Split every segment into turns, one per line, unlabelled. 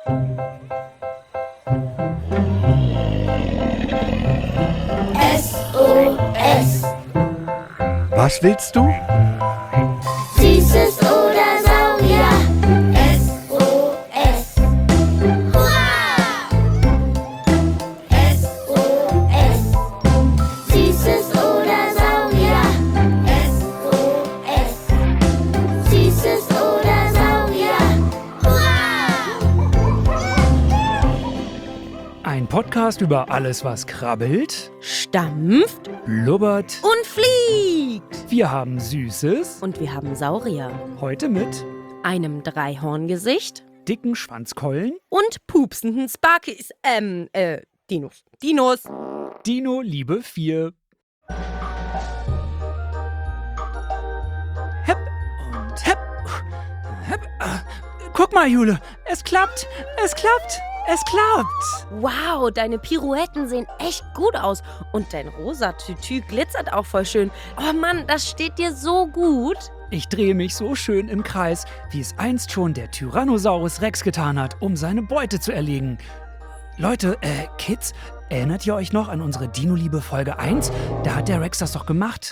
SOS.
Was willst du?
Süßes oder Saurier. SOS. Hurra! SOS. Süßes oder Saurier. SOS. Süßes oder Saurier. Hurra!
Ein Podcast über alles, was krabbelt,
Stampft
blubbert.
und fliegt.
Wir haben Süßes.
Und wir haben Saurier.
Heute mit
Einem Dreihorngesicht
dicken Schwanzkeulen,
und pupsenden Sparkies. Dinos.
Dino Liebe 4. Hepp und hepp. Hepp. Guck mal, Jule, es klappt. Es klappt. Es klappt.
Wow, deine Pirouetten sehen echt gut aus. Und dein rosa Tütü glitzert auch voll schön. Oh Mann, das steht dir so gut.
Ich drehe mich so schön im Kreis, wie es einst schon der Tyrannosaurus Rex getan hat, um seine Beute zu erlegen. Leute, Kids, erinnert ihr euch noch an unsere Dino-Liebe Folge 1? Da hat der Rex das doch gemacht.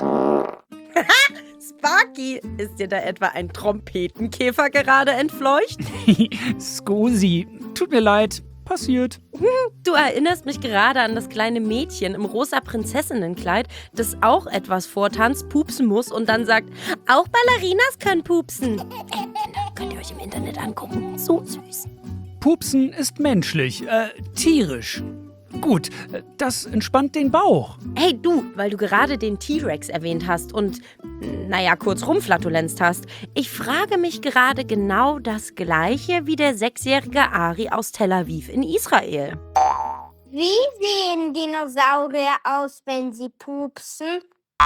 Sparky, ist dir da etwa ein Trompetenkäfer gerade entfleucht?
Scusi, tut mir leid, passiert.
Du erinnerst mich gerade an das kleine Mädchen im rosa Prinzessinnenkleid, das auch etwas vortanzt, pupsen muss und dann sagt, auch Ballerinas können pupsen. Kinder, könnt ihr euch im Internet angucken. So süß.
Pupsen ist menschlich, tierisch. Gut, das entspannt den Bauch.
Hey du, weil du gerade den T-Rex erwähnt hast und, kurz rumflatulenzt hast. Ich frage mich gerade genau das Gleiche wie der 6-jährige Ari aus Tel Aviv in Israel.
Wie sehen Dinosaurier aus, wenn sie pupsen?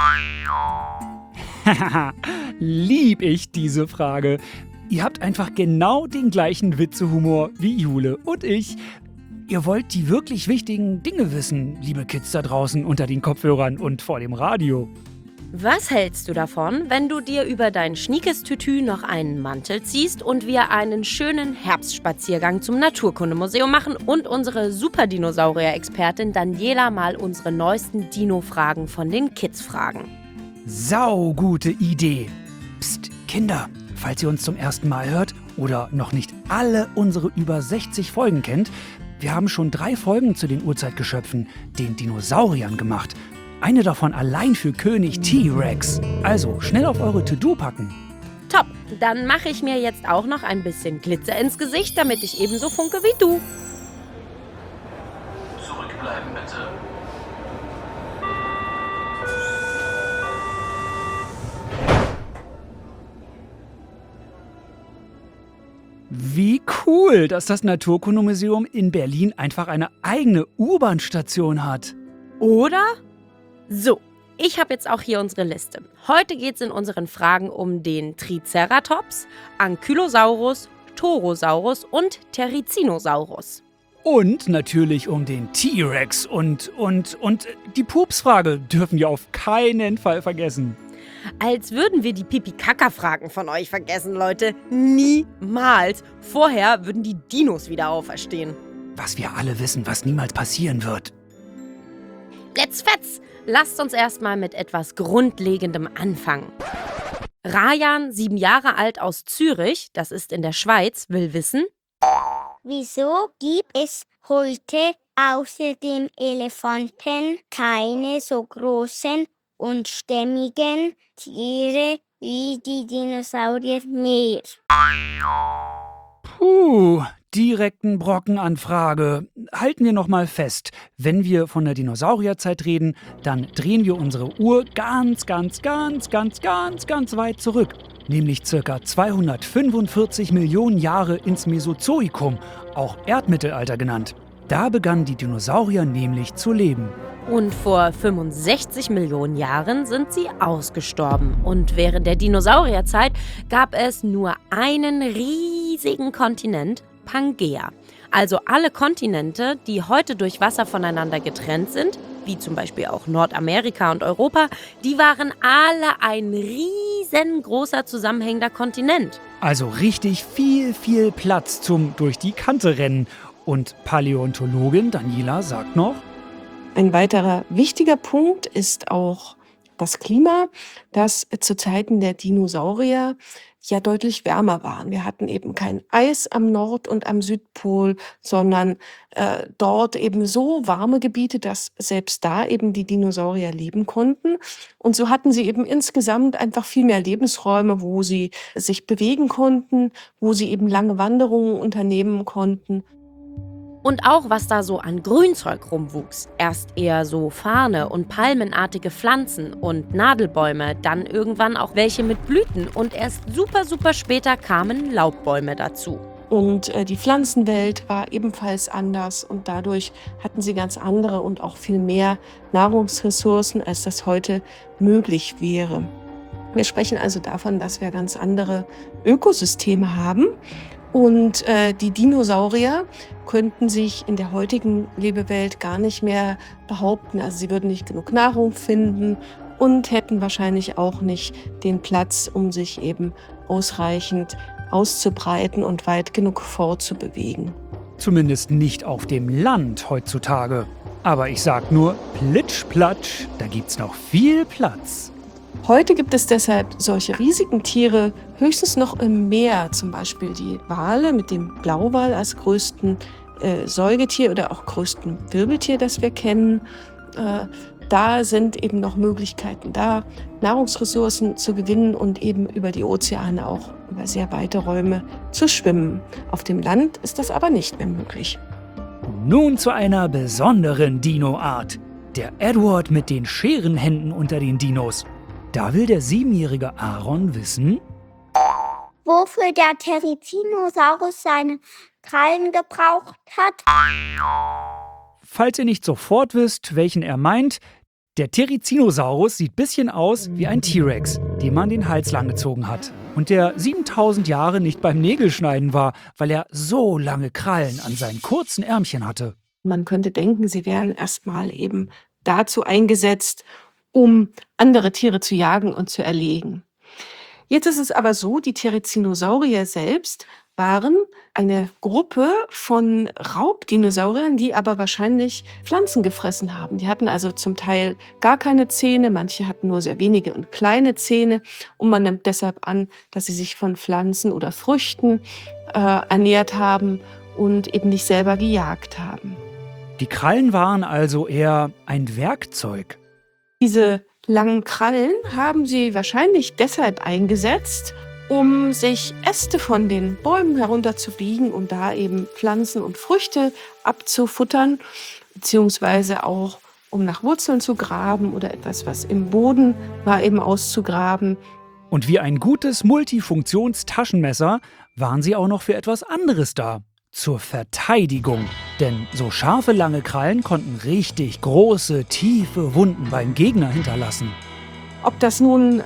Lieb ich diese Frage. Ihr habt einfach genau den gleichen Witzehumor wie Jule und ich. Ihr wollt die wirklich wichtigen Dinge wissen, liebe Kids da draußen unter den Kopfhörern und vor dem Radio.
Was hältst du davon, wenn du dir über dein schniekes Tütü noch einen Mantel ziehst und wir einen schönen Herbstspaziergang zum Naturkundemuseum machen und unsere Superdinosaurier-Expertin Daniela mal unsere neuesten Dino-Fragen von den Kids fragen?
Saugute Idee. Psst, Kinder, falls ihr uns zum ersten Mal hört oder noch nicht alle unsere über 60 Folgen kennt, wir haben schon 3 Folgen zu den Urzeitgeschöpfen, den Dinosauriern, gemacht. Eine davon allein für König T-Rex. Also schnell auf eure To-Do packen.
Top, dann mache ich mir jetzt auch noch ein bisschen Glitzer ins Gesicht, damit ich ebenso funke wie du.
Zurückbleiben bitte.
Wie cool, dass das Naturkundemuseum in Berlin einfach eine eigene U-Bahn-Station hat.
Oder? So, ich habe jetzt auch hier unsere Liste. Heute geht es in unseren Fragen um den Triceratops, Ankylosaurus, Torosaurus und Therizinosaurus.
Und natürlich um den T-Rex und die Pupsfrage dürfen wir auf keinen Fall vergessen.
Als würden wir die Pipi-Kaka-Fragen von euch vergessen, Leute. Niemals. Vorher würden die Dinos wieder auferstehen.
Was wir alle wissen, was niemals passieren wird.
Let's fetz! Lasst uns erstmal mit etwas Grundlegendem anfangen. Rajan, 7 Jahre alt aus Zürich, das ist in der Schweiz, will wissen:
Wieso gibt es heute außer dem Elefanten keine so großen und stämmigen Tiere wie die Dinosaurier mehr?
Puh, direkten Brockenanfrage. Halten wir nochmal fest. Wenn wir von der Dinosaurierzeit reden, dann drehen wir unsere Uhr ganz weit zurück. Nämlich ca. 245 Millionen Jahre ins Mesozoikum, auch Erdmittelalter genannt. Da begannen die Dinosaurier nämlich zu leben.
Und vor 65 Millionen Jahren sind sie ausgestorben. Und während der Dinosaurierzeit gab es nur einen riesigen Kontinent, Pangea. Also alle Kontinente, die heute durch Wasser voneinander getrennt sind, wie zum Beispiel auch Nordamerika und Europa, die waren alle ein riesiges riesengroßer zusammenhängender Kontinent.
Also richtig viel Platz zum durch die Kante rennen. Und Paläontologin Daniela sagt noch:
Ein weiterer wichtiger Punkt ist auch das Klima, das zu Zeiten der Dinosaurier ja deutlich wärmer war. Wir hatten eben kein Eis am Nord- und am Südpol, sondern dort eben so warme Gebiete, dass selbst da eben die Dinosaurier leben konnten. Und so hatten sie eben insgesamt einfach viel mehr Lebensräume, wo sie sich bewegen konnten, wo sie eben lange Wanderungen unternehmen konnten.
Und auch, was da so an Grünzeug rumwuchs. Erst eher so Farne und palmenartige Pflanzen und Nadelbäume, dann irgendwann auch welche mit Blüten und erst super später kamen Laubbäume dazu.
Und die Pflanzenwelt war ebenfalls anders und dadurch hatten sie ganz andere und auch viel mehr Nahrungsressourcen, als das heute möglich wäre. Wir sprechen also davon, dass wir ganz andere Ökosysteme haben. Und die Dinosaurier könnten sich in der heutigen Lebewelt gar nicht mehr behaupten. Also sie würden nicht genug Nahrung finden und hätten wahrscheinlich auch nicht den Platz, um sich eben ausreichend auszubreiten und weit genug fortzubewegen.
Zumindest nicht auf dem Land heutzutage. Aber ich sag nur, plitsch-platsch, da gibt's noch viel Platz.
Heute gibt es deshalb solche riesigen Tiere höchstens noch im Meer, zum Beispiel die Wale mit dem Blauwal als größten Säugetier oder auch größten Wirbeltier, das wir kennen. Da sind eben noch Möglichkeiten da, Nahrungsressourcen zu gewinnen und eben über die Ozeane auch über sehr weite Räume zu schwimmen. Auf dem Land ist das aber nicht mehr möglich.
Nun zu einer besonderen Dino-Art. Der Edward mit den Scherenhänden unter den Dinos. Da will der 7-jährige Aaron wissen,
wofür der Therizinosaurus seine Krallen gebraucht hat.
falls ihr nicht sofort wisst, welchen er meint, der Therizinosaurus sieht bisschen aus wie ein T-Rex, dem man den Hals langgezogen hat. Und der 7000 Jahre nicht beim Nägelschneiden war, weil er so lange Krallen an seinen kurzen Ärmchen hatte.
Man könnte denken, sie wären erstmal eben dazu eingesetzt, um andere Tiere zu jagen und zu erlegen. Jetzt ist es aber so, die Therizinosaurier selbst waren eine Gruppe von Raubdinosauriern, die aber wahrscheinlich Pflanzen gefressen haben. Die hatten also zum Teil gar keine Zähne, manche hatten nur sehr wenige und kleine Zähne. Und man nimmt deshalb an, dass sie sich von Pflanzen oder Früchten ernährt haben und eben nicht selber gejagt haben.
Die Krallen waren also eher ein Werkzeug.
Diese langen Krallen haben sie wahrscheinlich deshalb eingesetzt, um sich Äste von den Bäumen herunterzubiegen und da eben Pflanzen und Früchte abzufuttern, beziehungsweise auch um nach Wurzeln zu graben oder etwas, was im Boden war, eben auszugraben.
Und wie ein gutes Multifunktionstaschenmesser waren sie auch noch für etwas anderes da. Zur Verteidigung. Denn so scharfe, lange Krallen konnten richtig große, tiefe Wunden beim Gegner hinterlassen.
Ob das nun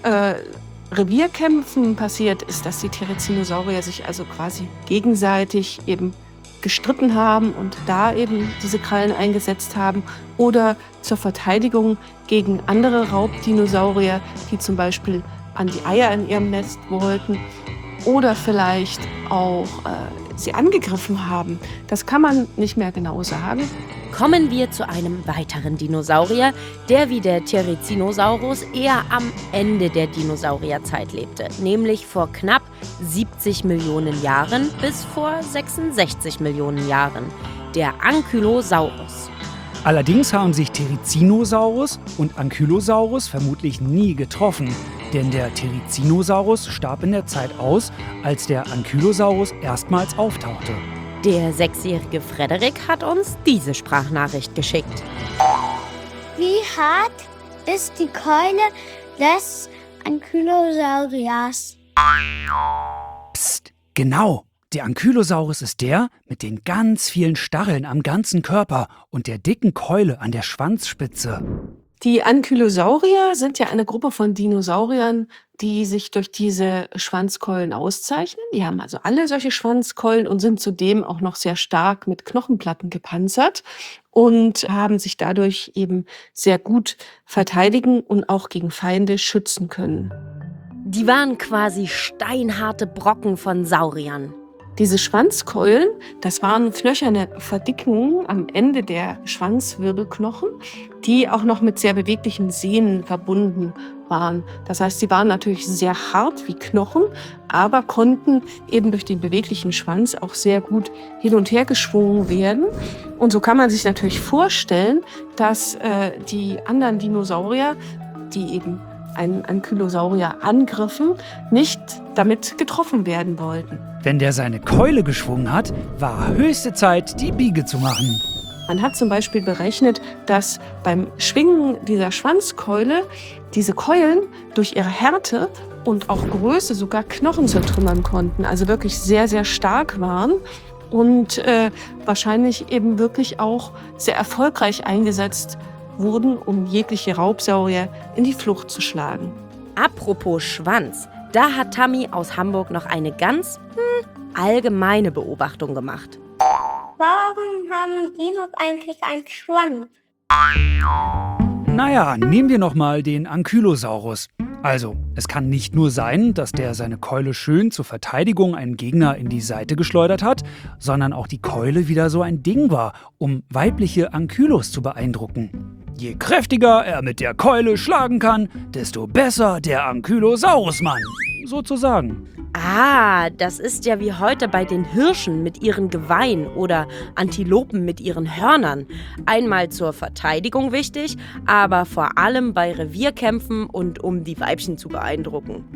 Revierkämpfen passiert ist, dass die Therizinosaurier sich also quasi gegenseitig eben gestritten haben und da eben diese Krallen eingesetzt haben, oder zur Verteidigung gegen andere Raubdinosaurier, die zum Beispiel an die Eier in ihrem Nest wollten, oder vielleicht auch sie angegriffen haben. Das kann man nicht mehr genau sagen.
Kommen wir zu einem weiteren Dinosaurier, der wie der Therizinosaurus eher am Ende der Dinosaurierzeit lebte, nämlich vor knapp 70 Millionen Jahren bis vor 66 Millionen Jahren, der Ankylosaurus.
Allerdings haben sich Therizinosaurus und Ankylosaurus vermutlich nie getroffen, denn der Therizinosaurus starb in der Zeit aus, als der Ankylosaurus erstmals auftauchte.
Der 6-jährige Frederik hat uns diese Sprachnachricht geschickt.
Wie hart ist die Keule des Ankylosauriers?
Psst, genau. Der Ankylosaurus ist der mit den ganz vielen Stacheln am ganzen Körper und der dicken Keule an der Schwanzspitze.
Die Ankylosaurier sind ja eine Gruppe von Dinosauriern, die sich durch diese Schwanzkeulen auszeichnen. Die haben also alle solche Schwanzkeulen und sind zudem auch noch sehr stark mit Knochenplatten gepanzert und haben sich dadurch eben sehr gut verteidigen und auch gegen Feinde schützen können.
Die waren quasi steinharte Brocken von Sauriern.
Diese Schwanzkeulen, das waren knöcherne Verdickungen am Ende der Schwanzwirbelknochen, die auch noch mit sehr beweglichen Sehnen verbunden waren. Das heißt, sie waren natürlich sehr hart wie Knochen, aber konnten eben durch den beweglichen Schwanz auch sehr gut hin und her geschwungen werden. Und so kann man sich natürlich vorstellen, dass die anderen Dinosaurier, die eben einen Ankylosaurier angriffen, nicht damit getroffen werden wollten.
Wenn der seine Keule geschwungen hat, war höchste Zeit, die Biege zu machen.
Man hat zum Beispiel berechnet, dass beim Schwingen dieser Schwanzkeule diese Keulen durch ihre Härte und auch Größe sogar Knochen zertrümmern konnten, also wirklich sehr, sehr stark waren und wahrscheinlich eben wirklich auch sehr erfolgreich eingesetzt wurden, um jegliche Raubsaurier in die Flucht zu schlagen.
Apropos Schwanz, da hat Tammy aus Hamburg noch eine ganz allgemeine Beobachtung gemacht.
Warum haben Dinos eigentlich einen Schwanz?
Naja, nehmen wir nochmal den Ankylosaurus. Also, es kann nicht nur sein, dass der seine Keule schön zur Verteidigung einen Gegner in die Seite geschleudert hat, sondern auch die Keule wieder so ein Ding war, um weibliche Ankylos zu beeindrucken. Je kräftiger er mit der Keule schlagen kann, desto besser der Ankylosaurusmann, sozusagen.
Ah, das ist ja wie heute bei den Hirschen mit ihren Geweihen oder Antilopen mit ihren Hörnern. Einmal zur Verteidigung wichtig, aber vor allem bei Revierkämpfen und um die Weibchen zu beeindrucken.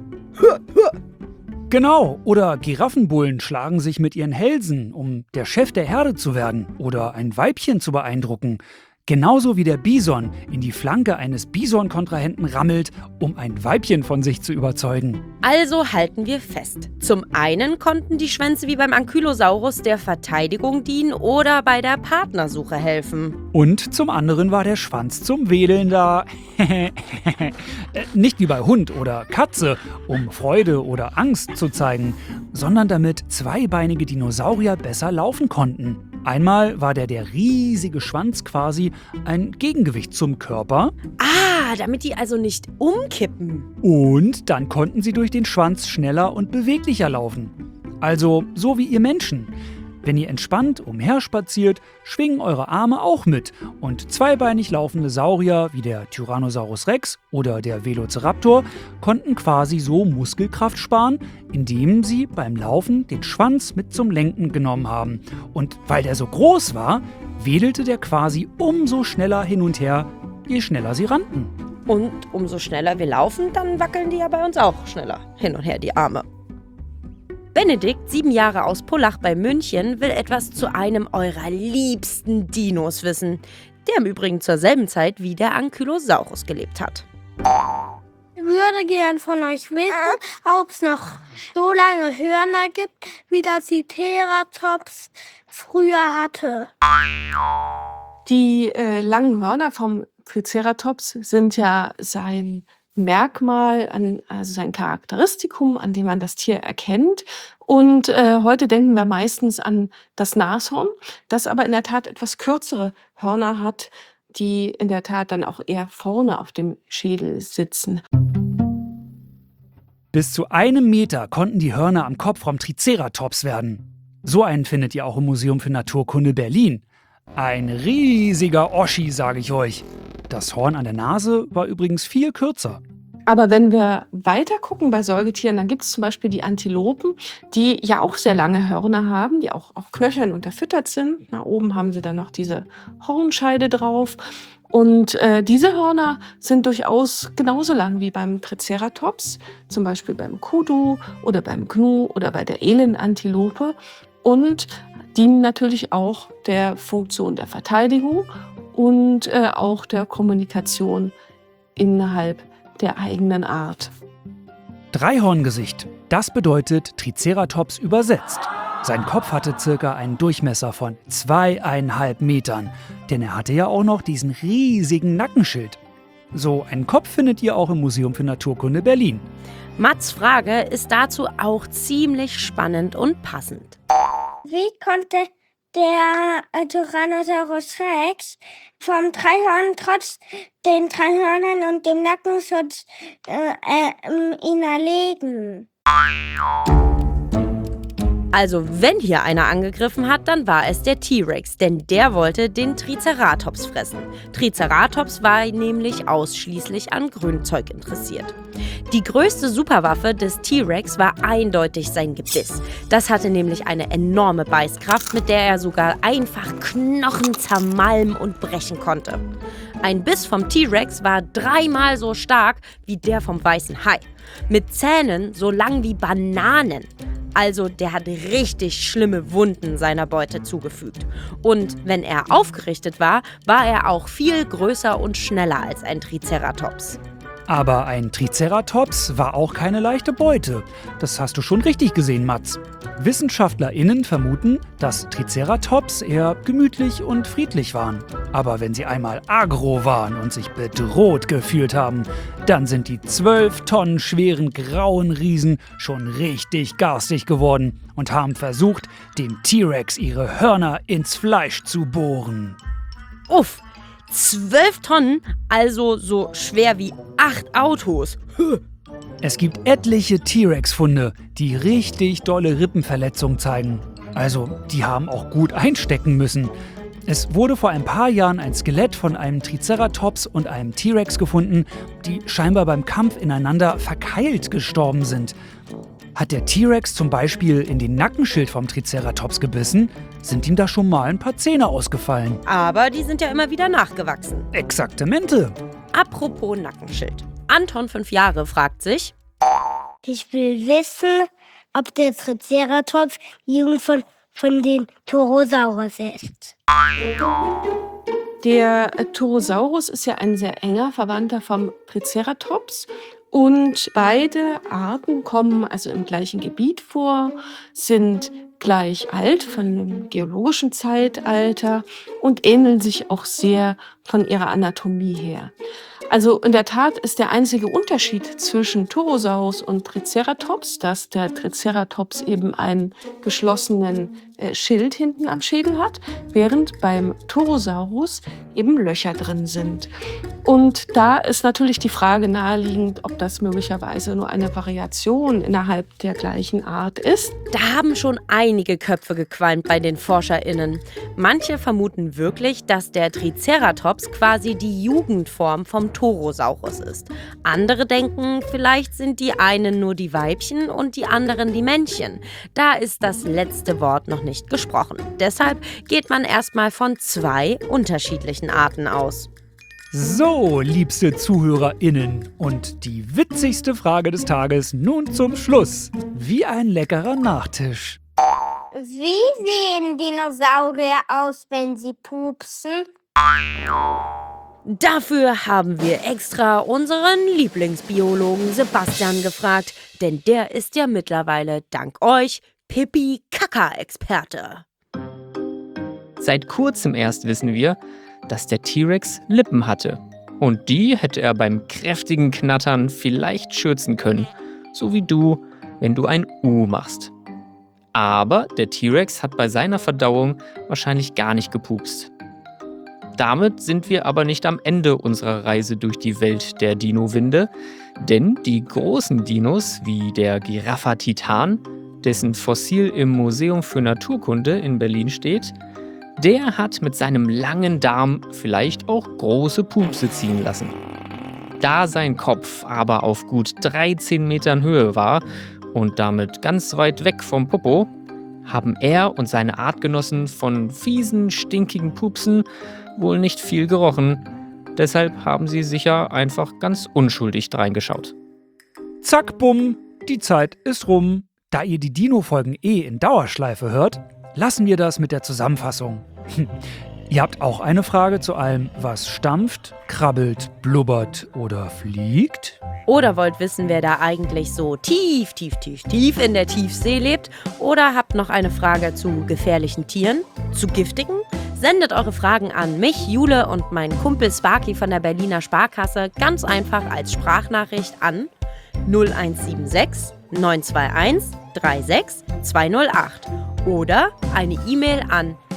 Genau, oder Giraffenbullen schlagen sich mit ihren Hälsen, um der Chef der Herde zu werden oder ein Weibchen zu beeindrucken. Genauso wie der Bison in die Flanke eines Bison-Kontrahenten rammelt, um ein Weibchen von sich zu überzeugen.
Also halten wir fest. Zum einen konnten die Schwänze wie beim Ankylosaurus der Verteidigung dienen oder bei der Partnersuche helfen.
Und zum anderen war der Schwanz zum Wedeln da. Nicht wie bei Hund oder Katze, um Freude oder Angst zu zeigen, sondern damit zweibeinige Dinosaurier besser laufen konnten. Einmal war der riesige Schwanz quasi ein Gegengewicht zum Körper.
Ah, damit die also nicht umkippen.
Und dann konnten sie durch den Schwanz schneller und beweglicher laufen. Also so wie ihr Menschen. Wenn ihr entspannt umherspaziert, schwingen eure Arme auch mit. Und zweibeinig laufende Saurier wie der Tyrannosaurus Rex oder der Velociraptor konnten quasi so Muskelkraft sparen, indem sie beim Laufen den Schwanz mit zum Lenken genommen haben. Und weil der so groß war, wedelte der quasi umso schneller hin und her, je schneller sie rannten.
Und umso schneller wir laufen, dann wackeln die ja bei uns auch schneller hin und her die Arme. Benedikt, 7 Jahre aus Pullach bei München, will etwas zu einem eurer liebsten Dinos wissen, der im Übrigen zur selben Zeit wie der Ankylosaurus gelebt hat.
Ich würde gern von euch wissen, ob es noch so lange Hörner gibt, wie das die Triceratops früher hatte.
Die langen Hörner vom Triceratops sind ja sein Merkmal, also sein Charakteristikum, an dem man das Tier erkennt. Und heute denken wir meistens an das Nashorn, das aber in der Tat etwas kürzere Hörner hat, die in der Tat dann auch eher vorne auf dem Schädel sitzen.
Bis zu 1 Meter konnten die Hörner am Kopf vom Triceratops werden. So einen findet ihr auch im Museum für Naturkunde Berlin. Ein riesiger Oschi, sage ich euch. Das Horn an der Nase war übrigens viel kürzer.
Aber wenn wir weiter gucken bei Säugetieren, dann gibt es zum Beispiel die Antilopen, die ja auch sehr lange Hörner haben, die auch auf Knöcheln unterfüttert sind. Na, oben haben sie dann noch diese Hornscheide drauf. Und diese Hörner sind durchaus genauso lang wie beim Triceratops, zum Beispiel beim Kudu oder beim Gnu oder bei der Elendantilope und dienen natürlich auch der Funktion der Verteidigung und auch der Kommunikation innerhalb der eigenen Art.
Dreihorngesicht, das bedeutet Triceratops übersetzt. Sein Kopf hatte circa einen Durchmesser von 2,5 Metern, denn er hatte ja auch noch diesen riesigen Nackenschild. So einen Kopf findet ihr auch im Museum für Naturkunde Berlin.
Mats Frage ist dazu auch ziemlich spannend und passend.
Wie konnte der Tyrannosaurus Rex vom Dreihorn trotz den drei Hörnern und dem Nackenschutz ihn erlegen.
Also wenn hier einer angegriffen hat, dann war es der T-Rex, denn der wollte den Triceratops fressen. Triceratops war nämlich ausschließlich an Grünzeug interessiert. Die größte Superwaffe des T-Rex war eindeutig sein Gebiss. Das hatte nämlich eine enorme Beißkraft, mit der er sogar einfach Knochen zermalmen und brechen konnte. Ein Biss vom T-Rex war 3-mal so stark wie der vom weißen Hai. Mit Zähnen so lang wie Bananen. Also der hat richtig schlimme Wunden seiner Beute zugefügt. Und wenn er aufgerichtet war, war er auch viel größer und schneller als ein Triceratops.
Aber ein Triceratops war auch keine leichte Beute. Das hast du schon richtig gesehen, Mats. WissenschaftlerInnen vermuten, dass Triceratops eher gemütlich und friedlich waren. Aber wenn sie einmal agro waren und sich bedroht gefühlt haben, dann sind die 12 Tonnen schweren grauen Riesen schon richtig garstig geworden und haben versucht, dem T-Rex ihre Hörner ins Fleisch zu bohren.
Uff! 12 Tonnen, also so schwer wie 8 Autos.
Es gibt etliche T-Rex-Funde, die richtig dolle Rippenverletzungen zeigen. Also, die haben auch gut einstecken müssen. Es wurde vor ein paar Jahren ein Skelett von einem Triceratops und einem T-Rex gefunden, die scheinbar beim Kampf ineinander verkeilt gestorben sind. Hat der T-Rex zum Beispiel in den Nackenschild vom Triceratops gebissen, sind ihm da schon mal ein paar Zähne ausgefallen.
Aber die sind ja immer wieder nachgewachsen.
Exaktamente.
Apropos Nackenschild. Anton, 5 Jahre, fragt sich:
Ich will wissen, ob der Triceratops Jugend von den Torosaurus ist.
Der Torosaurus ist ja ein sehr enger Verwandter vom Triceratops. Und beide Arten kommen also im gleichen Gebiet vor, sind gleich alt von dem geologischen Zeitalter und ähneln sich auch sehr von ihrer Anatomie her. Also in der Tat ist der einzige Unterschied zwischen Torosaurus und Triceratops, dass der Triceratops eben einen geschlossenen Schild hinten am Schädel hat, während beim Torosaurus eben Löcher drin sind. Und da ist natürlich die Frage naheliegend, ob das möglicherweise nur eine Variation innerhalb der gleichen Art ist.
Da haben schon einige Köpfe gequalmt bei den ForscherInnen. Manche vermuten wirklich, dass der Triceratops quasi die Jugendform vom Torosaurus ist. Andere denken, vielleicht sind die einen nur die Weibchen und die anderen die Männchen. Da ist das letzte Wort noch nicht gesprochen. Deshalb geht man erstmal von 2 unterschiedlichen Arten aus.
So, liebste ZuhörerInnen, und die witzigste Frage des Tages nun zum Schluss. Wie ein leckerer Nachtisch.
Wie sehen Dinosaurier aus, wenn sie pupsen?
Dafür haben wir extra unseren Lieblingsbiologen Sebastian gefragt, denn der ist ja mittlerweile dank euch Pipi-Kaka-Experte.
Seit kurzem erst wissen wir, dass der T-Rex Lippen hatte. Und die hätte er beim kräftigen Knattern vielleicht schürzen können. So wie du, wenn du ein U machst. Aber der T-Rex hat bei seiner Verdauung wahrscheinlich gar nicht gepupst. Damit sind wir aber nicht am Ende unserer Reise durch die Welt der Dino-Winde. Denn die großen Dinos, wie der Giraffa Titan, dessen Fossil im Museum für Naturkunde in Berlin steht, der hat mit seinem langen Darm vielleicht auch große Pupse ziehen lassen. Da sein Kopf aber auf gut 13 Metern Höhe war und damit ganz weit weg vom Popo, haben er und seine Artgenossen von fiesen, stinkigen Pupsen wohl nicht viel gerochen. Deshalb haben sie sicher einfach ganz unschuldig dreingeschaut.
Zack, bumm, die Zeit ist rum. Da ihr die Dino-Folgen in Dauerschleife hört, lassen wir das mit der Zusammenfassung. Ihr habt auch eine Frage zu allem, was stampft, krabbelt, blubbert oder fliegt?
Oder wollt wissen, wer da eigentlich so tief in der Tiefsee lebt? Oder habt noch eine Frage zu gefährlichen Tieren, zu giftigen? Sendet eure Fragen an mich, Jule und meinen Kumpel Sparky von der Berliner Sparkasse ganz einfach als Sprachnachricht an 0176 921 36 208 oder eine E-Mail an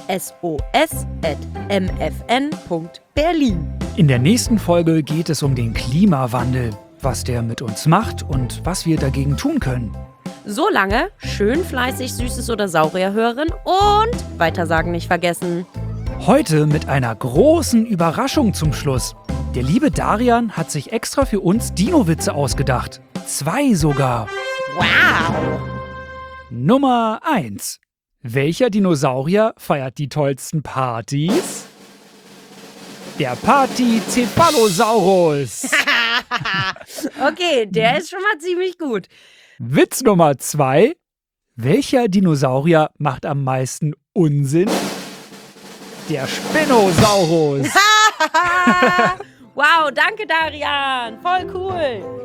sos@mfn.berlin.
In der nächsten Folge geht es um den Klimawandel, was der mit uns macht und was wir dagegen tun können.
Solange schön fleißig Süßes oder Saurier hören und Weitersagen nicht vergessen.
Heute mit einer großen Überraschung zum Schluss. Der liebe Darian hat sich extra für uns Dino-Witze ausgedacht. 2 sogar.
Wow!
Nummer 1. Welcher Dinosaurier feiert die tollsten Partys? Der Partycephalosaurus.
Okay, der ist schon mal ziemlich gut.
Witz Nummer 2. Welcher Dinosaurier macht am meisten Unsinn? Der Spinosaurus.
Wow, danke Darian. Voll cool.